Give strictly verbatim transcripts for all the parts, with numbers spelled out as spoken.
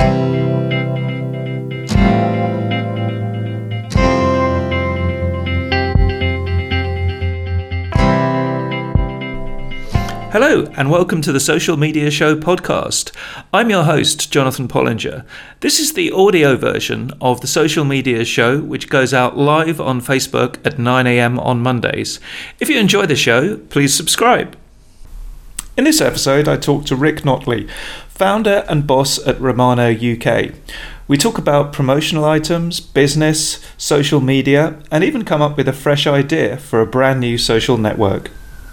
Hello and welcome to the Social Media Show podcast. I'm your host, Jonathan Pollinger. This is the audio version of the Social Media Show, which goes out live on Facebook at nine a.m. on Mondays. If you enjoy the show, please subscribe. In this episode, I talk to Rick Notley, founder and boss at Romano U K. We talk about promotional items, business, social media, and even come up with a fresh idea for a brand new social network.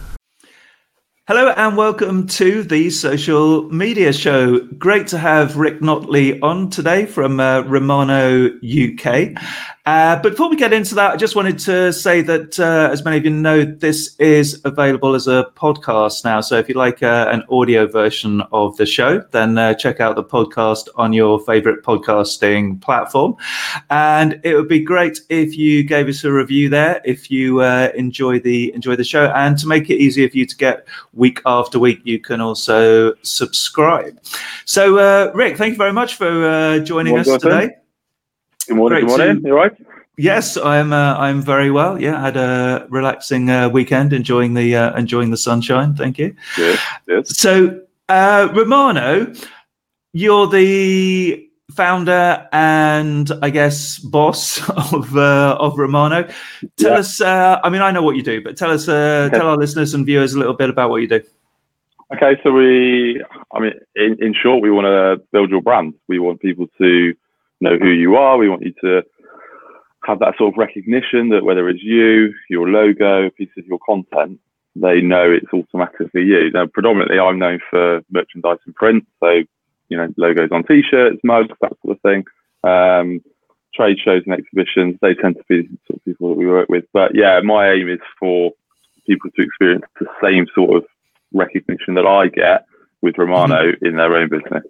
Hello and welcome to the Social Media Show. Great to have Rick Notley on today from uh, Romano U K. Uh, but before we get into that, I just wanted to say that, uh, as many of you know, this is available as a podcast now. So if you like uh, an audio version of the show, then uh, check out the podcast on your favorite podcasting platform. And it would be great if you gave us a review there, if you uh, enjoy the enjoy the show. And to make it easier for you to get week after week, you can also subscribe. So, uh, Rick, thank you very much for uh, joining us today. Good morning. Great good morning. To, you all right? Yes, I'm. Uh, I'm very well. Yeah, I had a relaxing uh, weekend, enjoying the uh, enjoying the sunshine. Thank you. Good. Good. So, uh, Romano, you're the founder and I guess boss of uh, of Romano. Tell yeah. us. Uh, I mean, I know what you do, but tell us. Uh, okay. Tell our listeners and viewers a little bit about what you do. Okay, so we. I mean, in, in short, we want to build your brand. We want people to know who you are. We want you to have that sort of recognition that whether it's you, your logo, a piece of your content, they know it's automatically you. Now, predominantly, I'm known for merchandise and print, so you know, logos on t-shirts, mugs, that sort of thing. Um, trade shows and exhibitions, they tend to be the sort of people that we work with. But yeah, my aim is for people to experience the same sort of recognition that I get with Romano mm-hmm. in their own business.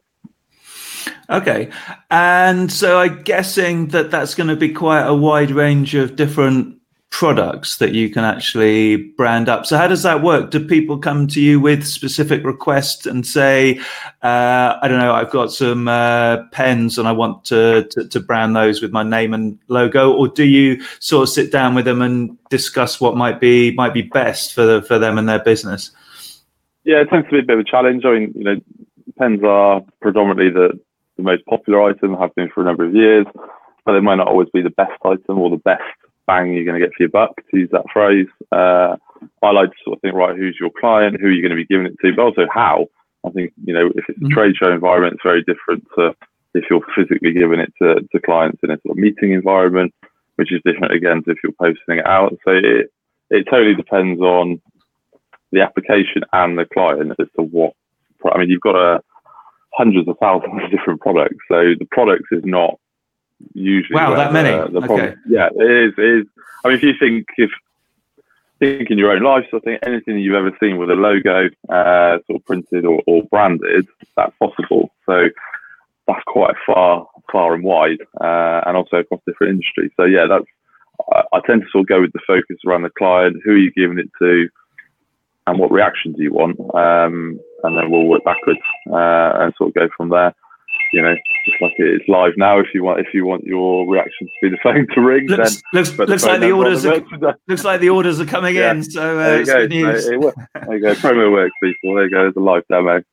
Okay. And so I'm guessing that that's going to be quite a wide range of different products that you can actually brand up. So how does that work? Do people come to you with specific requests and say, uh, I don't know, I've got some uh, pens and I want to, to, to brand those with my name and logo? Or do you sort of sit down with them and discuss what might be might be best for the, for them and their business? Yeah, it tends to be a bit of a challenge. I mean, you know, pens are predominantly the the most popular item, have been for a number of years, but they might not always be the best item or the best bang you're going to get for your buck, to use that phrase. Uh, I like to sort of think, right, who's your client, who are you going to be giving it to, but also how. I think, you know, if it's a mm-hmm. trade show environment, it's very different to if you're physically giving it to, to clients in a sort of meeting environment, which is different again to if you're posting it out. So it, it totally depends on the application and the client as to what, I mean, you've got a hundreds of thousands of different products. So the products is not usually wow that many. The, the okay. problem, yeah, it is. It is. I mean, if you think if think in your own life, so I think anything you've ever seen with a logo, uh, sort of printed or, or branded, that's possible. So that's quite far, far and wide, uh, and also across different industries. So yeah, that's. I, I tend to sort of go with the focus around the client. Who are you giving it to? And what reaction do you want? Um, and then we'll work backwards uh, and sort of go from there. You know, just like it's live now. If you want, if you want your reaction to be the phone to ring, looks, then looks, looks like the orders are looks like the orders are coming yeah. in. So uh, there you it's go. good news. There you, there you go. Promo works, people. There you go. There's a live demo.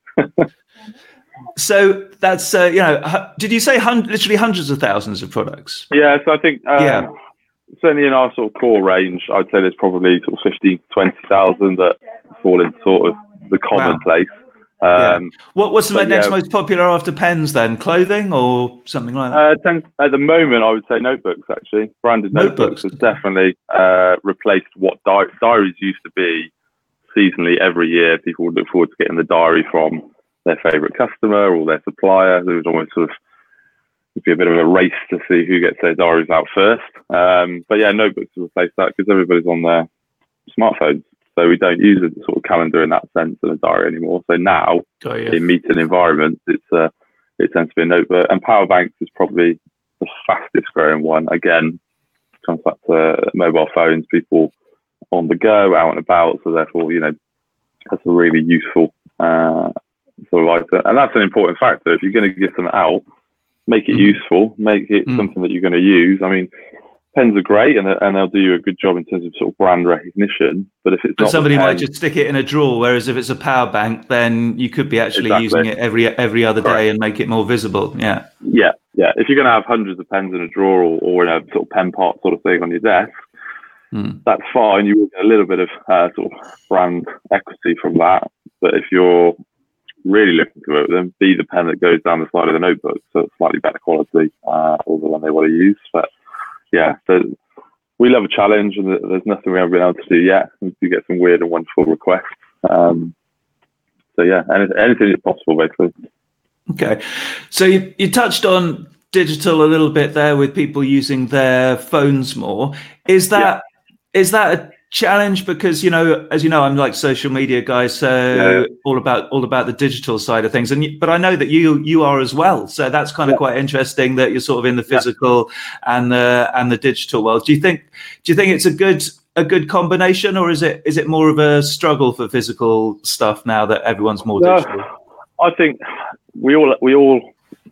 So that's uh, you know, did you say hun- literally hundreds of thousands of products? Yeah. So I think um, yeah. certainly in our sort of core range, I'd say there's probably sort of fifteen, twenty thousand that fall into sort of the commonplace. Wow. Um, yeah. What, what's the but, next yeah, most popular after pens then? Clothing or something like that? Uh, tends, at the moment, I would say notebooks, actually. Branded notebooks, notebooks have definitely uh, replaced what di- diaries used to be seasonally every year. People would look forward to getting the diary from their favourite customer or their supplier. There was almost sort of it'd be a bit of a race to see who gets their diaries out first. Um, but yeah, notebooks have replaced that because everybody's on their smartphones. So we don't use a sort of calendar in that sense and a diary anymore. So now oh, yeah. in meeting environments, it's uh, it tends to be a notebook. And power banks is probably the fastest growing one. Again, comes back to mobile phones, people on the go, out and about. So therefore, you know, that's a really useful uh, sort of item. And that's an important factor. If you're going to give them out, make it mm. useful, make it mm. something that you're going to use. I mean, pens are great, and and they'll do you a good job in terms of sort of brand recognition. But if it's but not, somebody pen, might just stick it in a drawer. Whereas if it's a power bank, then you could be actually exactly. using it every every other Correct. day and make it more visible. Yeah, yeah, yeah. If you're going to have hundreds of pens in a drawer or, or in a sort of pen pot sort of thing on your desk, mm. that's fine. You will get a little bit of uh, sort of brand equity from that. But if you're really looking to it, then be the pen that goes down the side of the notebook, so it's slightly better quality, uh, or the one they want to use. But yeah, so we love a challenge, and there's nothing we haven't been able to do yet. We do get some weird and wonderful requests. Um, so yeah, anything, anything is possible, basically. Okay, so you, you touched on digital a little bit there with people using their phones more. Is that yeah. is that a challenge? Because, you know, as you know, I'm like social media guy, so yeah. all about all about the digital side of things. And you, but I know that you you are as well. So that's kind of yeah. quite interesting that you're sort of in the physical yeah. and the and the digital world. Do you think do you think it's a good a good combination, or is it is it more of a struggle for physical stuff now that everyone's more no, digital? I think we all we all.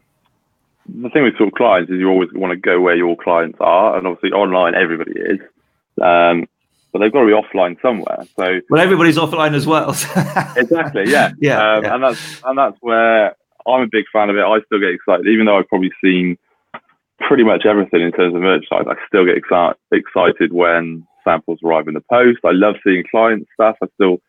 The thing with sort of clients is you always want to go where your clients are, and obviously online everybody is. Um, But they've got to be offline somewhere. So well, everybody's offline as well. Exactly, yeah, yeah, um, yeah. And that's and that's where I'm a big fan of it. I still get excited, even though I've probably seen pretty much everything in terms of merchandise. I still get excited excited when samples arrive in the post. I love seeing client stuff. I still,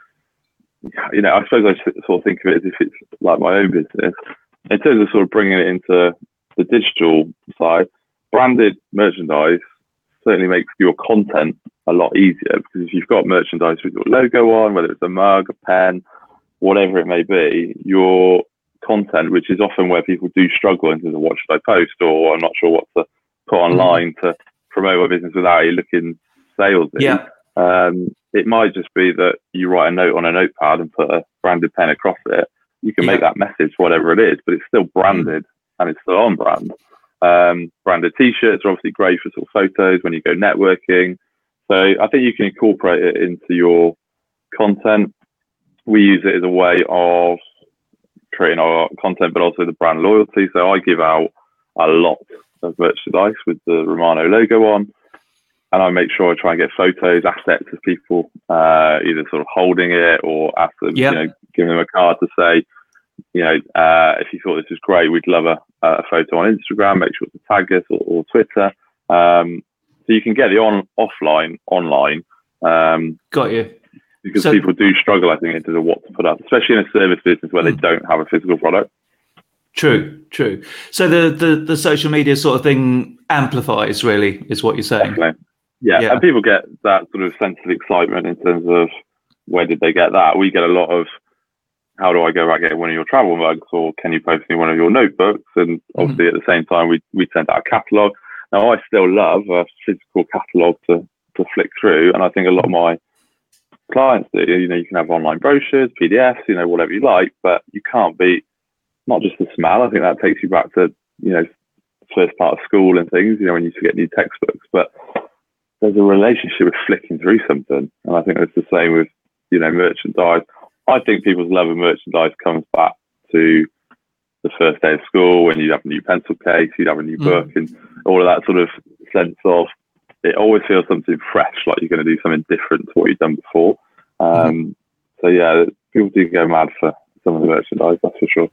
you know, I suppose I sort of think of it as if it's like my own business. In terms of sort of bringing it into the digital side, branded merchandise certainly makes your content a lot easier, because if you've got merchandise with your logo on, whether it's a mug, a pen, whatever it may be, your content, which is often where people do struggle in terms of what should I post, or I'm not sure what to put online mm-hmm. to promote my business without it looking salesy. Yeah. Um, it might just be that you write a note on a notepad and put a branded pen across it. You can yeah. make that message whatever it is, but it's still branded mm-hmm. and it's still on brand. Um, branded t-shirts are obviously great for sort of photos when you go networking. So I think you can incorporate it into your content. We use it as a way of creating our content, but also the brand loyalty. So I give out a lot of merchandise with the Romano logo on, and I make sure I try and get photos, assets of people uh, either sort of holding it or ask them, yep. you know, give them a card to say, you know, uh, if you thought this was great, we'd love a, a photo on Instagram. Make sure to tag us, or, or Twitter. Um, so you can get the on offline online. Um, Got you. Because so, people do struggle, I think, in terms of what to put up, especially in a service business where mm. they don't have a physical product. True, true. So the, the, the social media sort of thing amplifies, really, is what you're saying. Definitely. Yeah. yeah, and people get that sort of sense of excitement in terms of where did they get that. We get a lot of, how do I go about getting one of your travel mugs, or can you post me one of your notebooks? And obviously mm-hmm. at the same time, we we send out a catalogue. Now, I still love a physical catalogue to, to flick through, and I think a lot of my clients do. You know, you can have online brochures, P D Fs, you know, whatever you like, but you can't beat not just the smell. I think that takes you back to, you know, first part of school and things, you know, when you used to get new textbooks, but there's a relationship with flicking through something. And I think it's the same with, you know, merchandise. I think people's love of merchandise comes back to the first day of school when you'd have a new pencil case, you'd have a new mm. book, and all of that sort of sense of, it always feels something fresh, like you're going to do something different to what you've done before. Um, mm. So yeah, people do go mad for some of the merchandise, that's for sure.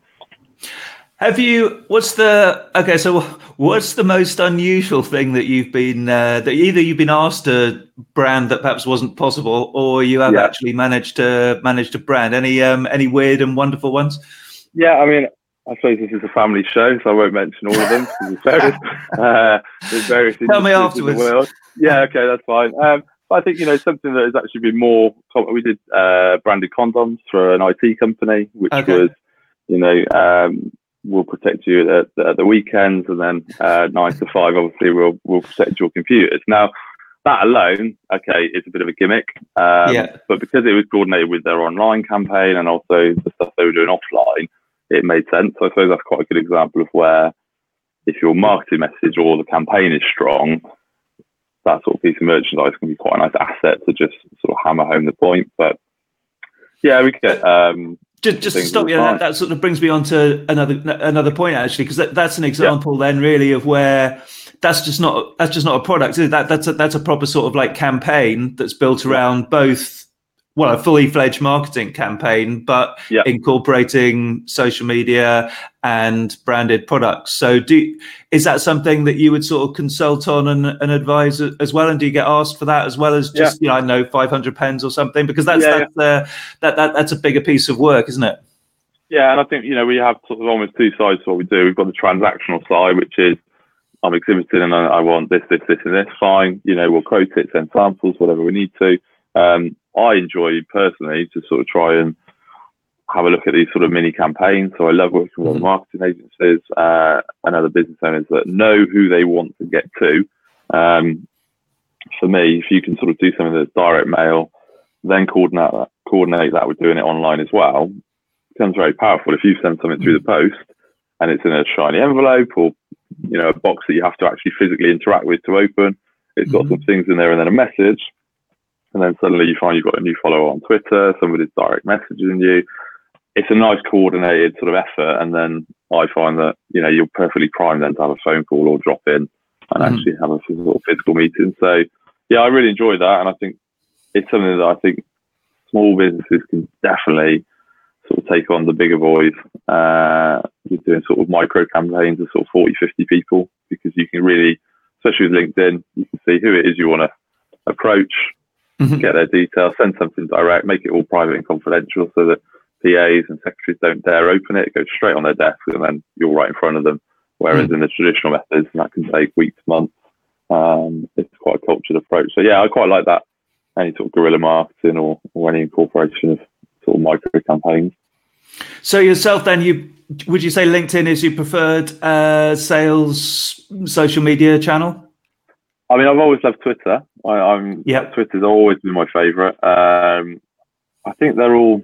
Have you, what's the, okay, so what's the most unusual thing that you've been, uh, that either you've been asked to brand that perhaps wasn't possible, or you have yeah. actually managed to manage to brand? Any um, any weird and wonderful ones? Yeah, I mean, I suppose this is a family show, so I won't mention all of them. There's various, uh, there's various Tell me afterwards. In the world. Yeah, okay, that's fine. Um, but I think, you know, something that has actually been more, we did uh, branded condoms for an I T company, which okay. was, you know, um, we'll protect you at, at the weekends, and then uh, nine to five, obviously, we'll we'll protect your computers. Now, that alone, okay, it's a bit of a gimmick. Um, yeah. But because it was coordinated with their online campaign and also the stuff they were doing offline, it made sense. So I suppose that's quite a good example of where, if your marketing message or the campaign is strong, that sort of piece of merchandise can be quite a nice asset to just sort of hammer home the point. But yeah, we get um, Just, just to stop you, that, that sort of brings me on to another another point actually, because that, that's an example yeah. then really of where that's just not that's just not a product. Is it? That that's a, that's a proper sort of like campaign that's built around yeah. both. Well, a fully fledged marketing campaign, but yeah. incorporating social media and branded products. So do, is that something that you would sort of consult on and, and advise as well? And do you get asked for that as well as just, yeah. you know, I know five hundred pens or something? Because that's, yeah, that's, yeah. Uh, that, that, that's a bigger piece of work, isn't it? Yeah. And I think, you know, we have sort of almost two sides to what we do. We've got the transactional side, which is I'm exhibiting and I, I want this, this, this, and this. Fine. You know, we'll quote it, send samples, whatever we need to. Um, I enjoy personally to sort of try and have a look at these sort of mini campaigns. So I love working with other marketing agencies uh, and other business owners that know who they want to get to. Um, for me, if you can sort of do something that's direct mail, then coordinate that, coordinate that with doing it online as well, it becomes very powerful. If you send something through the post and it's in a shiny envelope or, you know, a box that you have to actually physically interact with to open, it's got mm-hmm. some things in there and then a message. And then suddenly you find you've got a new follower on Twitter, somebody's direct messaging you. It's a nice coordinated sort of effort. And then I find that, you know, you're perfectly primed then to have a phone call or drop in and mm-hmm. actually have a physical, physical meeting. So, yeah, I really enjoy that. And I think it's something that I think small businesses can definitely sort of take on the bigger boys. Uh, you're doing sort of micro campaigns of sort of forty, fifty people, because you can really, especially with LinkedIn, you can see who it is you want to approach. Mm-hmm. Get their details, send something direct, make it all private and confidential so that P As and secretaries don't dare open it. It goes straight on their desk and then you're right in front of them. Whereas mm-hmm. in the traditional methods, that can take weeks, months. Um, it's quite a cultured approach. So yeah, I quite like that. Any sort of guerrilla marketing or, or any incorporation of sort of micro campaigns. So yourself then, you would you say LinkedIn is your preferred uh, sales social media channel? I mean, I've always loved Twitter. I, I'm yep. Twitter's always been my favourite. Um, I think they're all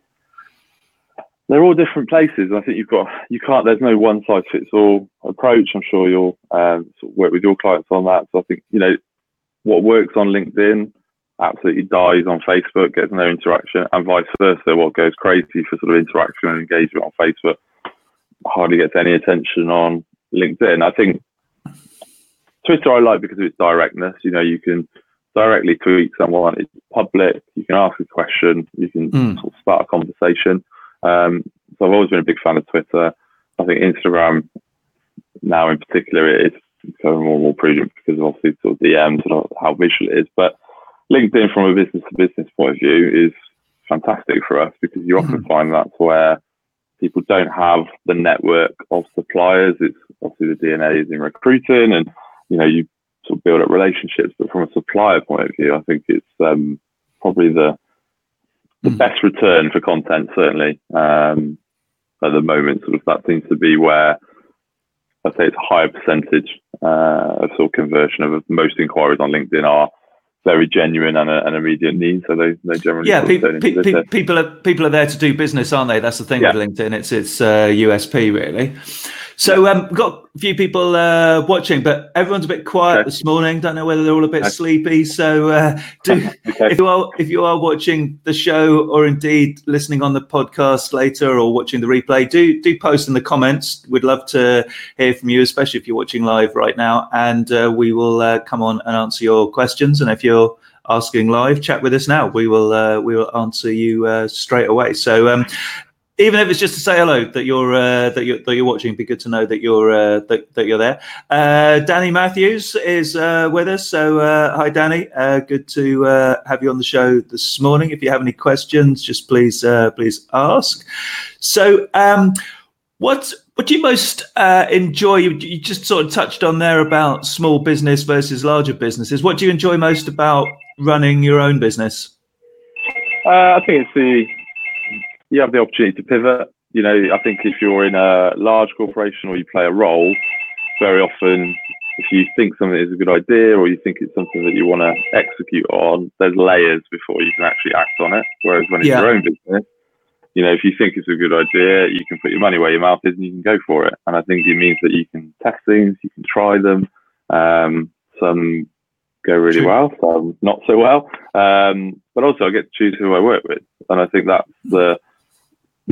they're all different places. I think you've got you can't. There's no one size fits all approach. I'm sure you'll um, sort of work with your clients on that. So I think, you know, what works on LinkedIn absolutely dies on Facebook, gets no interaction, and vice versa. What goes crazy for sort of interaction and engagement on Facebook hardly gets any attention on LinkedIn. I think Twitter I like because of its directness. You know, you can directly tweet someone. It's public. You can ask a question. You can mm. sort of start a conversation. Um, so I've always been a big fan of Twitter. I think Instagram now in particular is becoming more and more prudent because of obviously sort of D Ms and how visual it is. But LinkedIn from a business to business point of view is fantastic for us because you often mm. find that's where people don't have the network of suppliers. It's obviously the D N A is in recruiting and, you know, you sort of build up relationships, but from a supplier point of view, I think it's um, probably the the mm. best return for content, certainly. Um, at the moment, sort of that seems to be where I'd say it's a higher percentage uh, of sort of conversion of most inquiries on LinkedIn are very genuine and an immediate need. So they, they generally yeah, pe- pe- pe- people are people are there to do business, aren't they? That's the thing yeah. with LinkedIn. It's it's uh, U S P really. So um, we've got a few people uh, watching, but everyone's a bit quiet okay. this morning. Don't know whether they're all a bit okay. sleepy. So uh, do okay. if you are if you are watching the show or indeed listening on the podcast later or watching the replay, do do post in the comments. We'd love to hear from you, especially if you're watching live right now, and uh, we will uh, come on and answer your questions. And if you're asking live, chat with us now. We will uh, we will answer you uh, straight away. So. Um, Even if it's just to say hello, that you're uh, that you're that you're watching, it'd be good to know that you're uh, that, that you're there. Uh, Danny Matthews is uh, with us. So uh, hi, Danny. Uh, good to uh, have you on the show this morning. If you have any questions, just please uh, please ask. So, um, what what do you most uh, enjoy? You, you just sort of touched on there about small business versus larger businesses. What do you enjoy most about running your own business? Uh, I think it's the You have the opportunity to pivot. You know, I think if you're in a large corporation or you play a role, very often if you think something is a good idea or you think it's something that you want to execute on, there's layers before you can actually act on it. Whereas when it's yeah. your own business, you know, if you think it's a good idea, you can put your money where your mouth is and you can go for it. And I think it means that you can test things, you can try them. Um, some go really True. well, some not so well. Um, but also I get to choose who I work with. And I think that's the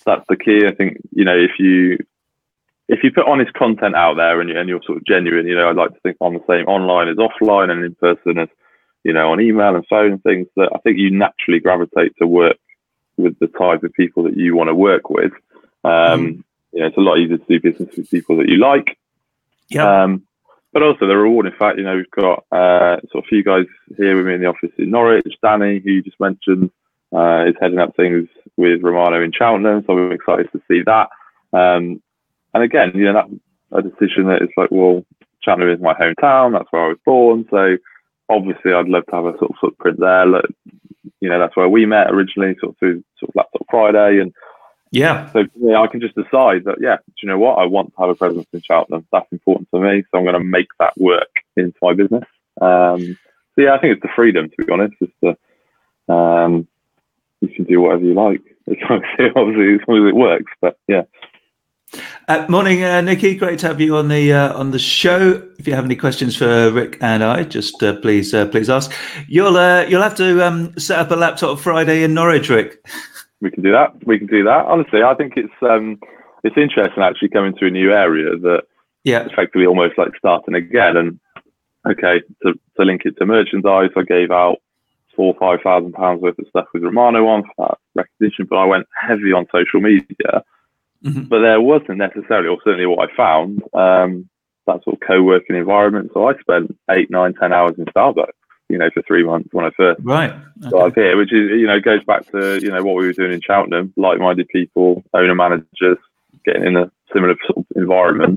that's the key. I think, you know, if you if you put honest content out there and, you, and you're sort of genuine, you know, I'd like to think I'm the same online as offline and in person as, you know, on email and phone and things, that I think you naturally gravitate to work with the type of people that you want to work with. Um, mm. You know, it's a lot easier to do business with people that you like. Yeah. Um, but also the reward, in fact, you know, we've got uh, sort of a few guys here with me in the office in Norwich. Danny, who you just mentioned, uh, is heading up things with Romano in Cheltenham, so I'm excited to see that. Um, and again, you know, that's a decision that is like, well, Cheltenham is my hometown, that's where I was born, so obviously I'd love to have a sort of footprint there. Like, you know, that's where we met originally, sort of through sort of Laptop Friday, and yeah, so yeah, I can just decide that, yeah, do you know what, I want to have a presence in Cheltenham. That's important to me, so I'm going to make that work into my business. Um, so yeah, I think it's the freedom, to be honest. It's the um, you can do whatever you like. As long as it, obviously, as long as it works. But yeah. Uh, morning, uh, Nikki. Great to have you on the uh, on the show. If you have any questions for Rick and I, just uh, please uh, please ask. You'll uh, you'll have to um, set up a Laptop Friday in Norwich, Rick. We can do that. We can do that. Honestly, I think it's um, it's interesting actually coming to a new area that yeah, effectively almost like starting again. And okay, to, to link it to merchandise, I gave out four or five thousand pounds worth of stuff with Romano on for that recognition, but I went heavy on social media. Mm-hmm. But there wasn't necessarily, or certainly what I found, um, that sort of co-working environment. So I spent eight, nine, ten hours in Starbucks, you know, for three months when I first right. Okay. started here, which is, you know, goes back to, you know, what we were doing in Cheltenham, like-minded people, owner managers, getting in a similar sort of environment.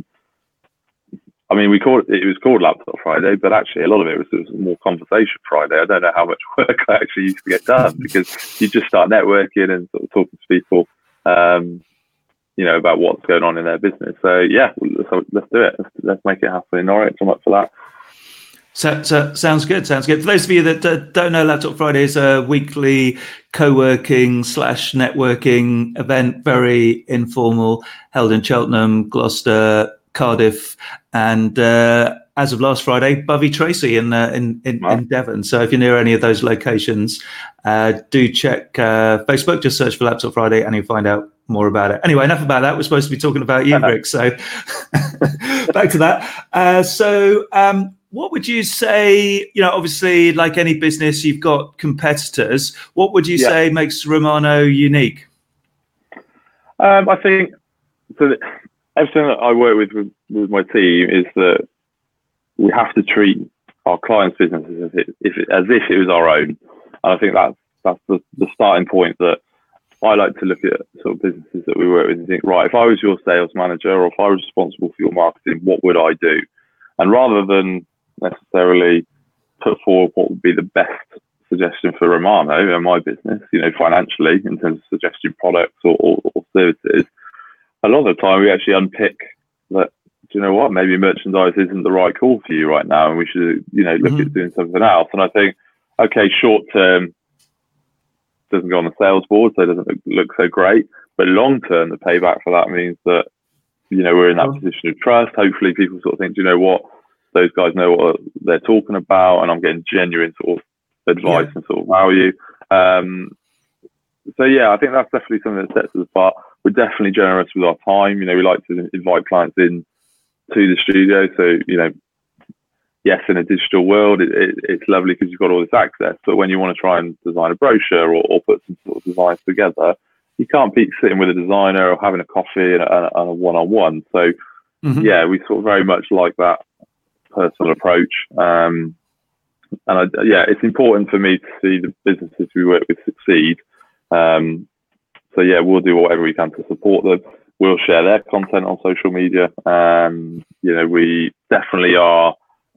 I mean, we called it, it was called Laptop Friday, but actually a lot of it was, it was more Conversation Friday. I don't know how much work I actually used to get done because you just start networking and sort of talking to people, um, you know, about what's going on in their business. So yeah, let's, let's do it. Let's, let's make it happen in Norwich. I'm up for that. So, so sounds good. Sounds good. For those of you that uh, don't know, Laptop Friday is a weekly co-working slash networking event, very informal, held in Cheltenham, Gloucester, Cardiff, and uh, as of last Friday, Bovey Tracy in uh, in in, wow. in Devon. So if you're near any of those locations, uh, do check uh, Facebook. Just search for Laptop Friday, and you'll find out more about it. Anyway, enough about that. We're supposed to be talking about you, Rick. So back to that. Uh, so um, what would you say, you know, obviously like any business, you've got competitors. What would you yeah. say makes Romano unique? Um, I think so that everything that I work with, with with my team is that we have to treat our clients' businesses as if, if it, as if it was our own. And I think that's, that's the, the starting point that I like to look at sort of businesses that we work with and think, right, if I was your sales manager or if I was responsible for your marketing, what would I do? And rather than necessarily put forward what would be the best suggestion for Romano and my business, you know, financially in terms of suggesting products or, or, or services, a lot of the time we actually unpick that, do you know what, maybe merchandise isn't the right call for you right now and we should, you know, look mm-hmm. at doing something else. And I think, okay, short term, doesn't go on the sales board, so it doesn't look, look so great. But long term, the payback for that means that, you know, we're in that oh. position of trust. Hopefully people sort of think, do you know what, those guys know what they're talking about and I'm getting genuine sort of advice yeah. and sort of value. Um, so yeah, I think that's definitely something that sets us apart. We're definitely generous with our time. You know, we like to invite clients in to the studio. So, you know, yes, in a digital world, it, it, it's lovely because you've got all this access. But when you want to try and design a brochure or, or put some sort of designs together, you can't beat sitting with a designer or having a coffee and a, and a one-on-one. So, mm-hmm. yeah, we sort of very much like that personal approach. Um, and I, yeah, it's important for me to see the businesses we work with succeed. Um, so, yeah, we'll do whatever we can to support them. We'll share their content on social media. Um, you know, we definitely are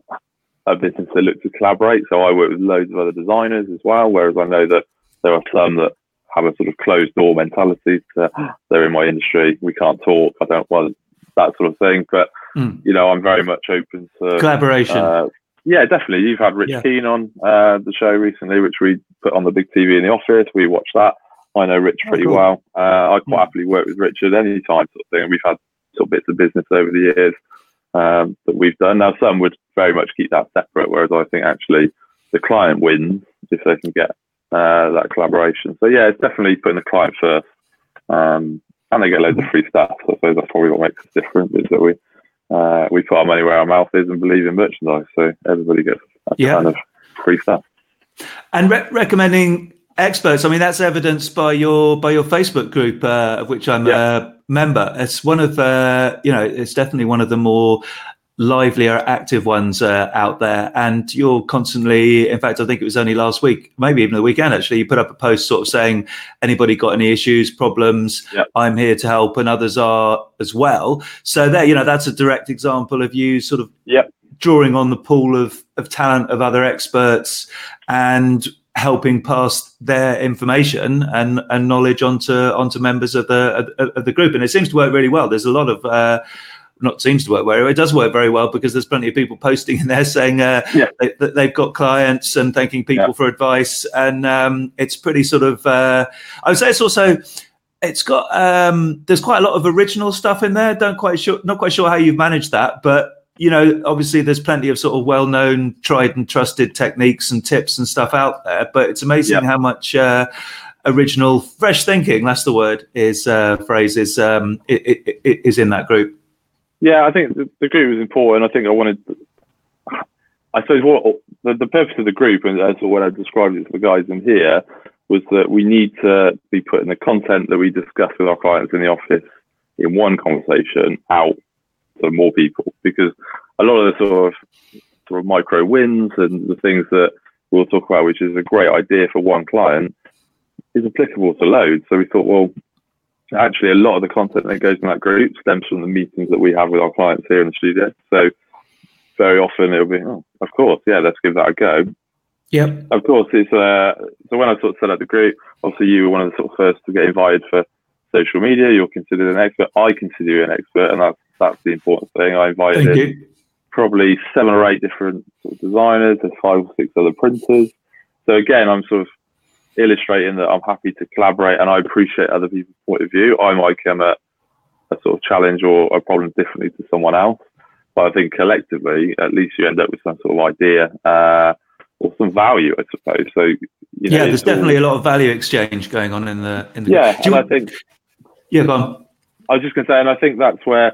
a business that look to collaborate. So I work with loads of other designers as well, whereas I know that there are some that have a sort of closed door mentality to, they're in my industry, we can't talk, I don't want that sort of thing. But, mm. you know, I'm very much open to collaboration. Uh, yeah, definitely. You've had Rich yeah. Keane on uh, the show recently, which we put on the big T V in the office. We watched that. I know Rich pretty oh, cool. well. Uh, I quite yeah. happily work with Richard any time sort of thing. We've had sort of bits of business over the years um, that we've done. Now, some would very much keep that separate, whereas I think actually the client wins if they can get uh, that collaboration. So, yeah, it's definitely putting the client first. Um, and they get loads of free stuff. So I suppose that's probably what makes us different, is that we uh, we put our money where our mouth is and believe in merchandise. So everybody gets a yeah. ton of free stuff. And re- recommending experts, I mean, that's evidenced by your by your Facebook group, uh, of which I'm yeah. a member. It's one of uh, you know, it's definitely one of the more livelier, active ones uh, out there. And you're constantly, in fact, I think it was only last week, maybe even the weekend, actually, you put up a post sort of saying, anybody got any issues, problems, yeah. I'm here to help, and others are as well. So there, you know, that's a direct example of you sort of yeah. drawing on the pool of, of talent of other experts and helping pass their information and, and knowledge onto onto members of the of, of the group. And it seems to work really well. There's a lot of uh, not seems to work very well. It does work very well, because there's plenty of people posting in there saying uh, yeah. they, that they've got clients and thanking people yeah. for advice. And um, it's pretty sort of, uh, I would say it's also, it's got, um, there's quite a lot of original stuff in there. Don't quite sure, not quite sure how you've managed that, but you know, obviously there's plenty of sort of well-known, tried and trusted techniques and tips and stuff out there, but it's amazing yeah. how much uh, original, fresh thinking, that's the word, is uh, phrase is, um, it, it, it is in that group. Yeah, I think the, the group was important. I think I wanted, I suppose what the, the purpose of the group, and as what I described it to the guys in here, was that we need to be putting the content that we discuss with our clients in the office in one conversation out to more people, because a lot of the sort of sort of micro wins and the things that we'll talk about, which is a great idea for one client, is applicable to loads. So we thought, well, actually, a lot of the content that goes in that group stems from the meetings that we have with our clients here in the studio. So very often it'll be, oh, of course, yeah, let's give that a go. Yep. Of course, it's uh, so when I sort of set up the group, obviously you were one of the sort of first to get invited for social media. You're considered an expert. I consider you an expert, and that's that's the important thing. I invited Thank in you. probably seven or eight different sort of designers. There's five or six other printers. So again, I'm sort of illustrating that I'm happy to collaborate and I appreciate other people's point of view. I might come at a sort of challenge or a problem differently to someone else, but I think collectively, at least you end up with some sort of idea uh, or some value, I suppose. So you know, yeah, there's definitely all, a lot of value exchange going on in the in the. Yeah, and you, I think. Yeah, go on. I was just going to say, and I think that's where,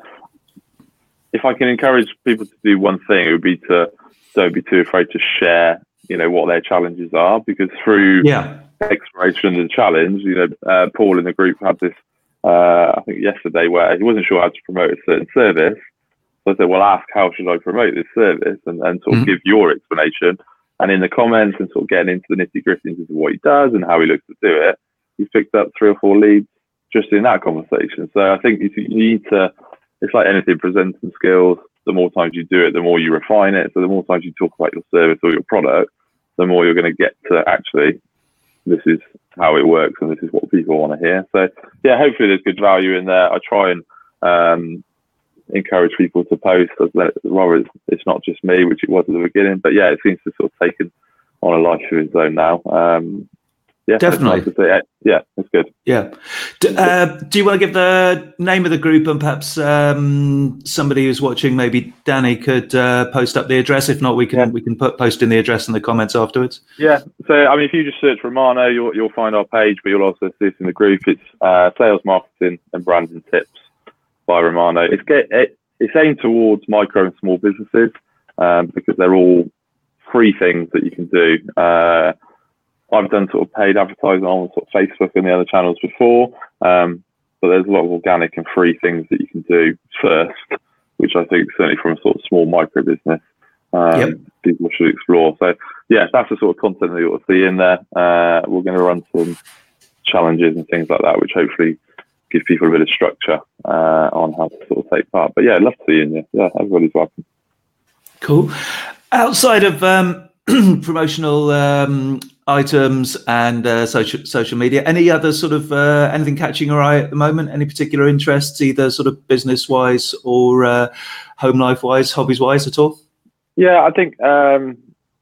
if I can encourage people to do one thing, it would be to don't be too afraid to share, you know, what their challenges are, because through yeah. exploration and challenge, you know, uh, Paul in the group had this, uh, I think yesterday, where he wasn't sure how to promote a certain service. So I said, well, ask, how should I promote this service? And, and sort of mm-hmm. give your explanation. And in the comments and sort of getting into the nitty gritty into what he does and how he looks to do it, he's picked up three or four leads just in that conversation. So I think you need to, it's like anything, presenting skills. The more times you do it, the more you refine it. So the more times you talk about your service or your product, the more you're going to get to actually, this is how it works and this is what people want to hear. So yeah, hopefully there's good value in there. I try and um, encourage people to post, as rather it's, it's not just me, which it was at the beginning, but yeah, it seems to sort of taken on a life of its own now. Um, yeah, definitely. It's nice yeah, it's good. Yeah. Do, uh, do you want to give the name of the group, and perhaps um, somebody who's watching, maybe Danny, could uh, post up the address? If not, we can yeah. we can put post in the address in the comments afterwards. Yeah. So I mean, if you just search Romano, you'll you'll find our page, but you'll also see it in the group. It's uh, Sales, Marketing, and Branding Tips by Romano. It's get it, it's aimed towards micro and small businesses um, because they're all free things that you can do. Uh, I've done sort of paid advertising on sort of Facebook and the other channels before, um, but there's a lot of organic and free things that you can do first, which I think certainly from a sort of small micro business, um, yep. people should explore. So yeah, that's the sort of content that you'll see in there. Uh, we're going to run some challenges and things like that, which hopefully give people a bit of structure uh, on how to sort of take part. But yeah, I'd love to see you in there. Yeah, everybody's welcome. Cool. Outside of um, promotional um, items and uh, social social media, any other sort of uh, anything catching your eye at the moment? Any particular interests, either sort of business wise or uh, home life wise, hobbies wise at all? Yeah, I think um,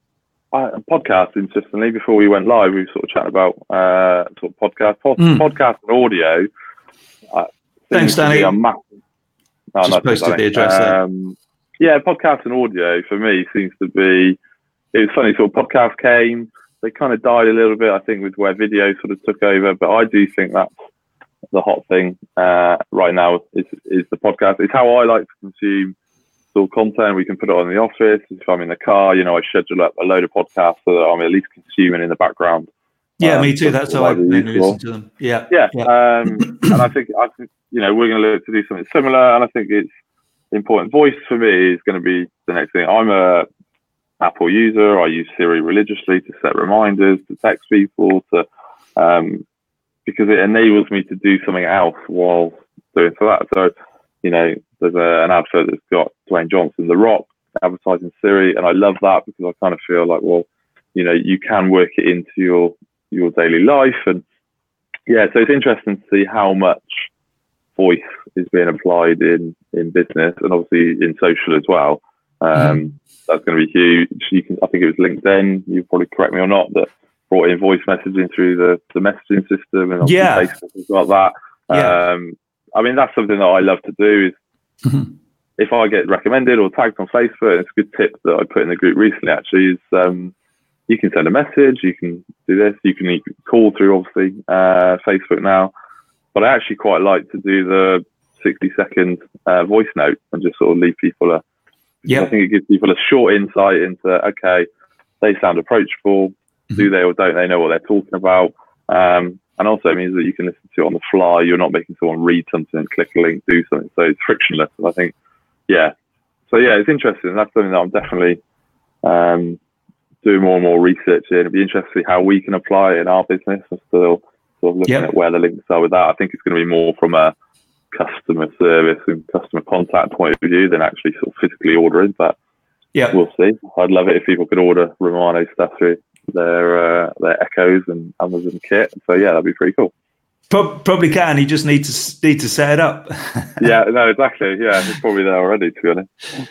I, podcast. Interestingly, before we went live, we were sort of chatting about uh, sort of podcast, pod, mm. podcast and audio. Uh, Thanks, Danny. A massive, oh, Just nice posted Danny. the address um, there. Yeah, podcast and audio for me seems to be. It was funny. Sort of podcast came. They kind of died a little bit, I think, with where video sort of took over. But I do think that's the hot thing uh, right now is is the podcast. It's how I like to consume sort of content. We can put it on in the office. If I'm in the car, you know, I schedule up a load of podcasts so that I'm at least consuming in the background. Yeah, um, me too. That's how I mainly listen to them. Yeah, yeah. yeah. Um, and I think I think you know we're going to look to do something similar. And I think it's important. Voice for me is going to be the next thing. I'm a Apple user. I use Siri religiously to set reminders, to text people, to um, because it enables me to do something else while doing so that. So, you know, there's a, an advert that's got Dwayne Johnson, The Rock, advertising Siri, and I love that because I kind of feel like, well, you know, you can work it into your your daily life, and yeah, so it's interesting to see how much voice is being applied in in business and obviously in social as well. Um, mm-hmm. That's going to be huge. You can, I think it was LinkedIn. You probably correct me or not, that brought in voice messaging through the, the messaging system, and obviously yeah. Facebook as well. That yeah. um, I mean, that's something that I love to do. Is mm-hmm. if I get recommended or tagged on Facebook, and it's a good tip that I put in the group recently. Actually, is um, you can send a message, you can do this, you can call through obviously uh, Facebook now. But I actually quite like to do the sixty second uh, voice note and just sort of leave people a. Yeah, I think it gives people a short insight into, okay, they sound approachable. Mm-hmm. Do they or don't they know what they're talking about? Um, and also it means that you can listen to it on the fly. You're not making someone read something and click a link, do something. So it's frictionless. And I think, yeah. So yeah, it's interesting. That's something that I'm definitely um, doing more and more research in. It'd be interesting to see how we can apply it in our business. I'm still sort of looking yep. at where the links are with that. I think it's going to be more from a customer service and customer contact point of view than actually sort of physically ordering, but yeah, we'll see. I'd love it if people could order Romano stuff through their uh, their Echoes and Amazon Kit. So yeah, that'd be pretty cool. Pro- probably can. You just need to need to set it up. yeah, no, exactly. Yeah, it's probably there already, to be honest.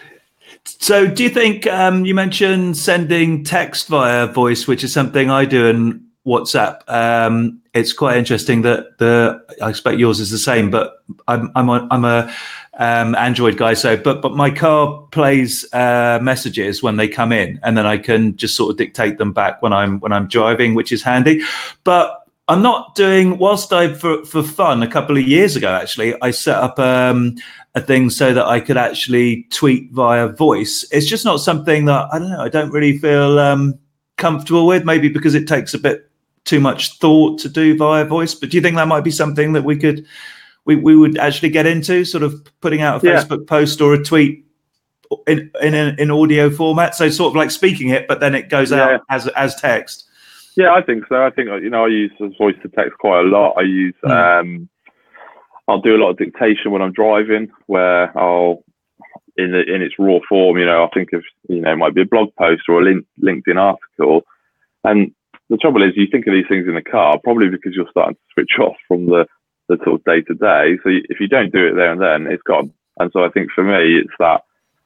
So, do you think um, you mentioned sending text via voice, which is something I do in WhatsApp? Um, it's quite interesting that the I expect yours is the same, but I'm I'm a, I'm a um, Android guy, so but but my car plays uh, messages when they come in, and then I can just sort of dictate them back when I'm when I'm driving, which is handy. But I'm not doing whilst I for for fun. A couple of years ago, actually, I set up um, a thing so that I could actually tweet via voice. It's just not something that I don't know. I don't really feel um, comfortable with. Maybe because it takes a bit too much thought to do via voice. But do you think that might be something that we could we, we would actually get into, sort of putting out a yeah. Facebook post or a tweet in in, in audio format, so sort of like speaking it, but then it goes yeah. out as as text? Yeah, I think so. I think, you know, I use voice to text quite a lot. I use mm. um I'll do a lot of dictation when I'm driving, where I'll in the, in its raw form, you know, I'll think of, you know, it might be a blog post or a link, LinkedIn article, and the trouble is, you think of these things in the car, probably because you're starting to switch off from the, the sort of day to day. So if you don't do it there and then, it's gone. And so I think for me, it's that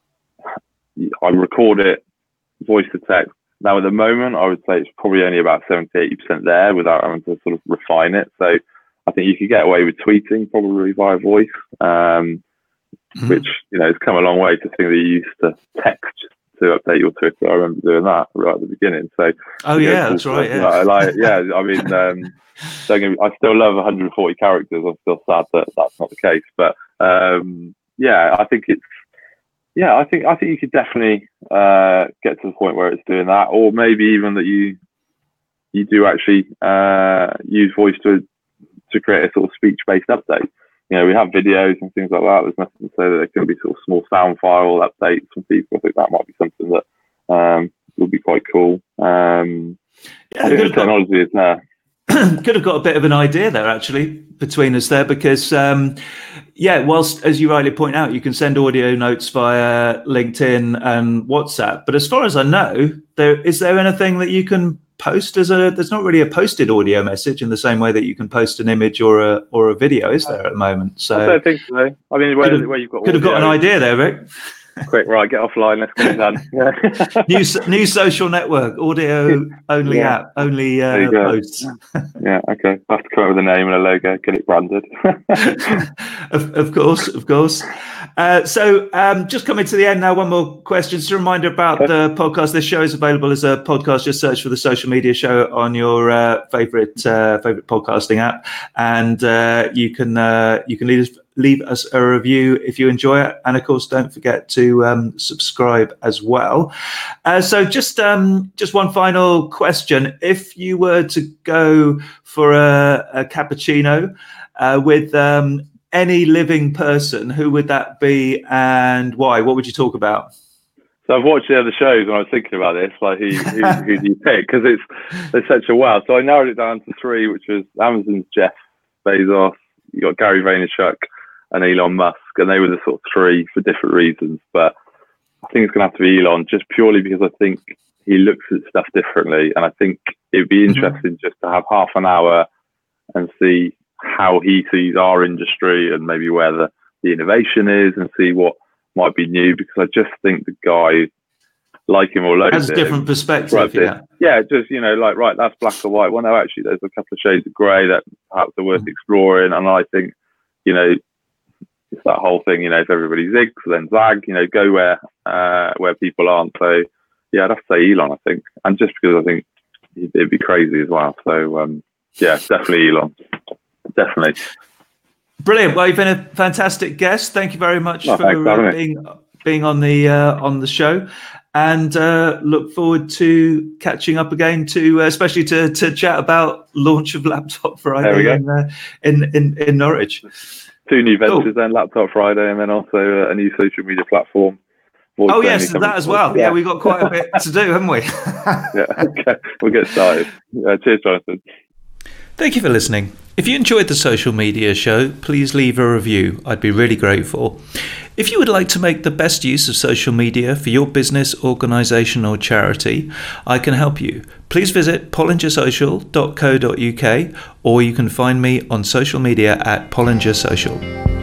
I record it, voice to text. Now, at the moment, I would say it's probably only about seventy, eighty percent there without having to sort of refine it. So I think you could get away with tweeting probably via voice, um, mm-hmm. which, you know, has come a long way to think that you used to text to update your Twitter. I remember doing that right at the beginning. So, oh yeah, know, that's right. Yeah, I like, yeah. I mean, um, don't get me, I still love one hundred forty characters. I'm still sad that that's not the case. But um, yeah, I think it's yeah, I think I think you could definitely uh, get to the point where it's doing that, or maybe even that you you do actually uh, use voice to to create a sort of speech based update. You know, we have videos and things like that. There's nothing to say that there can be sort of small sound file updates from people. I think that might be something that um, would be quite cool. Um, yeah, I think the technology got, is there. Could have got a bit of an idea there, actually, between us there, because, um, yeah, whilst, as you rightly point out, you can send audio notes via LinkedIn and WhatsApp. But as far as I know, there is there anything that you can post as a there's not really a posted audio message in the same way that you can post an image or a or a video, is there, at the moment? So I don't think so. I mean, where, could have, where you've got could have got an idea there, Rick. Quick, right, get offline. Let's get it done. new new social network, audio only yeah. app, only uh, posts. Yeah, okay. I have to come up with a name and a logo, get it branded. of, of course, of course. Uh, so, um, just coming to the end now. One more question. Just a reminder about okay. the podcast. This show is available as a podcast. Just search for the Social Media Show on your uh, favorite uh, favorite podcasting app, and uh, you can uh, you can leave us. Leave us a review if you enjoy it, and of course, don't forget to um, subscribe as well. Uh, so, just um, just one final question: if you were to go for a, a cappuccino uh, with um, any living person, who would that be, and why? What would you talk about? So I've watched the other shows, and I was thinking about this, like who who, who do you pick? Because it's there's such a wow. So I narrowed it down to three, which was Amazon's Jeff Bezos, you got Gary Vaynerchuk, and Elon Musk, and they were the sort of three for different reasons. But I think it's going to have to be Elon, just purely because I think he looks at stuff differently, and I think it'd be interesting mm-hmm. just to have half an hour and see how he sees our industry and maybe where the, the innovation is, and see what might be new. Because I just think the guy, like him or loathe has a different him, perspective. Right, yeah, yeah, just you know, like right, that's black or white. Well, no, actually, there's a couple of shades of grey that perhaps are worth mm-hmm. exploring, and I think you know. It's that whole thing, you know, if everybody zigs, then zag, you know, go where uh, where people aren't. So, yeah, I'd have to say Elon, I think. And just because I think it'd be crazy as well. So, um, yeah, definitely Elon. Definitely. Brilliant. Well, you've been a fantastic guest. Thank you very much oh, for uh, being being on the uh, on the show. And uh, look forward to catching up again, to uh, especially to to chat about launch of Laptop Friday in, uh, in, in, in Norwich. Two new ventures cool. then, Laptop Friday, and then also a new social media platform. Voice oh yes, that as well. Yeah. yeah, we've got quite a bit to do, haven't we? yeah, okay. We'll get started. Uh, cheers, Jonathan. Thank you for listening. If you enjoyed the Social Media Show, please leave a review. I'd be really grateful. If you would like to make the best use of social media for your business, organisation or charity, I can help you. Please visit pollinger social dot co dot uk, or you can find me on social media at Pollinger Social.